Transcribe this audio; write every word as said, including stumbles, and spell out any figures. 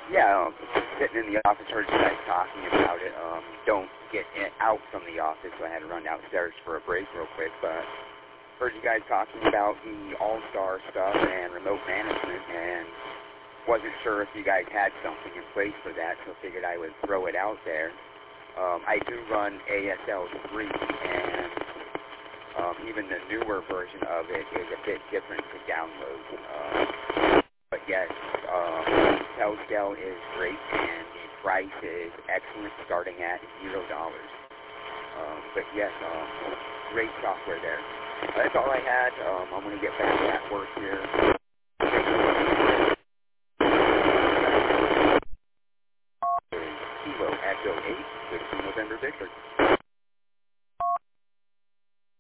Yeah, um, sitting in the office, heard you guys talking about it. Um, don't get in, out from the office, so I had to run downstairs for a break real quick, but heard you guys talking about the All-Star stuff and remote management, and wasn't sure if you guys had something in place for that, so figured I would throw it out there. Um, I do run A S L three, and um, even the newer version of it is a bit different to download. Um, but yes, um, Telscale is great, and the price is excellent, starting at zero dollars. Um, but yes, um, great software there. That's all I had. Um, I'm going to get back at work here.